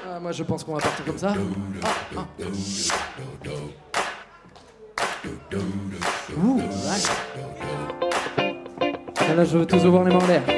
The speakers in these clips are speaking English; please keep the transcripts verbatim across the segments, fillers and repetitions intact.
Euh, moi je pense qu'on va partir comme ça. Ah, ah. Ouh, right. Et là je veux tous voir les mains en l'air.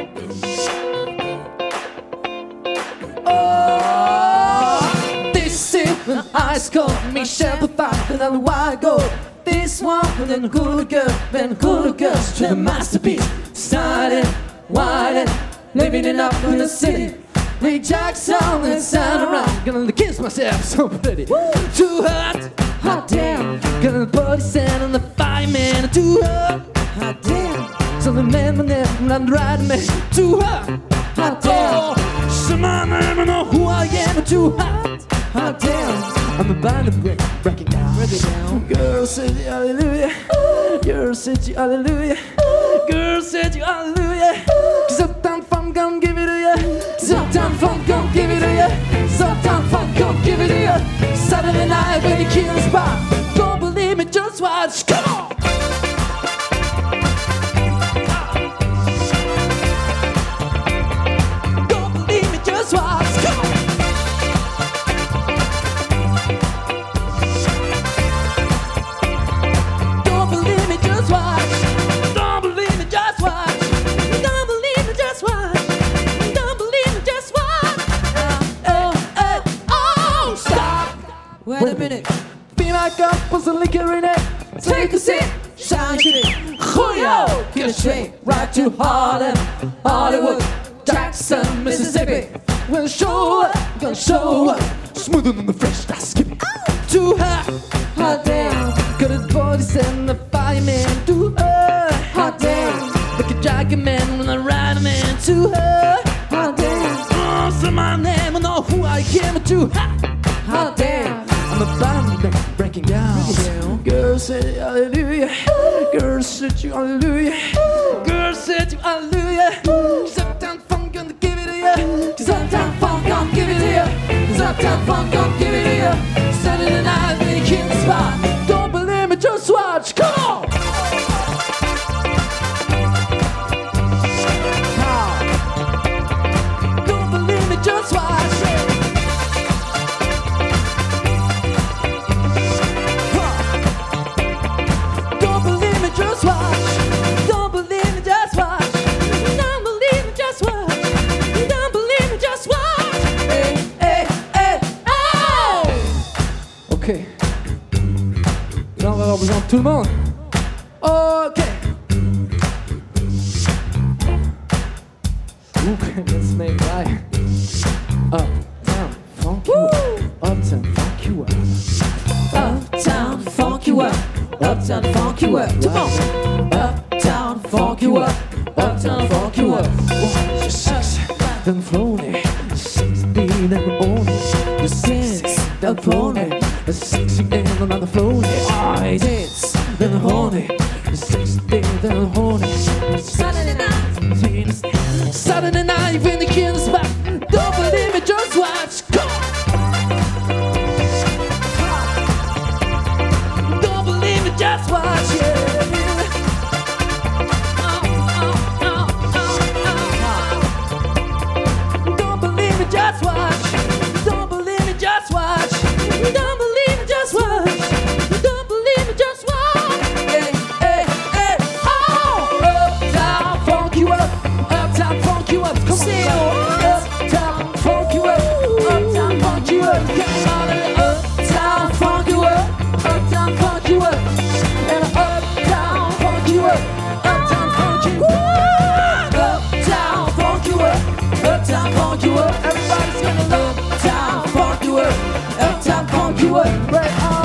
Oh, this is an ice cold Michelle Pfeiffer and then why go? This one and then good girl, then good girls to the masterpiece. Started, widen, living it up in the city. Ray Jackson and Santa around, gonna kiss myself so pretty. Woo! Too hot, hot damn. Gonna put his hand on the fireman. Too hot, hot damn. So the man my name, I'm riding me. Too hot, hot damn. Oh, so my name, I know who I am. Too hot, hot damn. I'm about to break, break it down, break it down. Girl said you hallelujah. Girl said you hallelujah. Girl said you hallelujah. Cause Uptown Funk gon' give it to you. Cause Uptown Funk gon' give it to you. Cause Uptown Funk gon' give it to you. Saturday night when you kill the spot. Don't believe me, just watch. Come on. Don't believe me, just watch. Come on. Don't believe me, just watch. Don't believe me, just watch. Don't believe me, just watch. Don't believe me, just watch. Oh, oh, oh, stop. Wait a minute. Be my cup, put some liquor in it. Take a sip, shine it. Julio, get it straight right to Harlem, Hollywood, Jackson, Mississippi. We'll show up, gonna show up, smoother than the fresh grass skipping. Too hot, hot damn. Got his body and the fireman. Too hot, hot damn. Like a dragon man when I ride a man. Too hot, hot damn. Oh, so my name, I know who I am. Too hot, hot damn. I'm a band breaking down. Girl said hallelujah. Girl said you hallelujah. Girl said you hallelujah. Cause Uptown Funk gonna give it to you. Cause Uptown Funk gonna give it to you. Cause Uptown Funk gonna give it to you. Saturday night when you kill the spot. Don't believe me, just watch. Come on. Don't believe me, just watch. Don't believe me, just watch. Don't believe me, just watch. Don't believe me, just watch. Don't believe me, just watch. Hey, hey, hey, oh! Ok. Là, on va avoir besoin de tout le monde. Ok. Ooh, let's make right. Uptown, funk you up. Uptown, funk you up. Uptown, funk you up. Uptown, funk you up. Come on. Uptown, funk you up. Uptown, funk you up. You're sexy, then phony. Sixty, then only. You're sexy, then phony. Sexy, then another phony. I dance, then horny. Sixty, then horny. Saturday night, Saturday night when the kill the spot. Don't believe me, just watch. Come on. Don't believe me, just watch. Yeah. Don't believe me, just watch. Don't believe me, just watch. Don't believe me, just watch. Don't believe me, just watch. Hey, hey, hey, oh! Uptown, funk you up. Uptown, funk you up. Come on, Uptown, funk you up. Uptown, funk you up. Come on, Uptown, funk you up. Uptown, funk you up. And Uptown, funk you up. Uptown, funk you up. Uptown, funk you up. Uptown, funk you up. Everybody's gonna love Uptown, funk you up. Uptown, funk you up. Right on.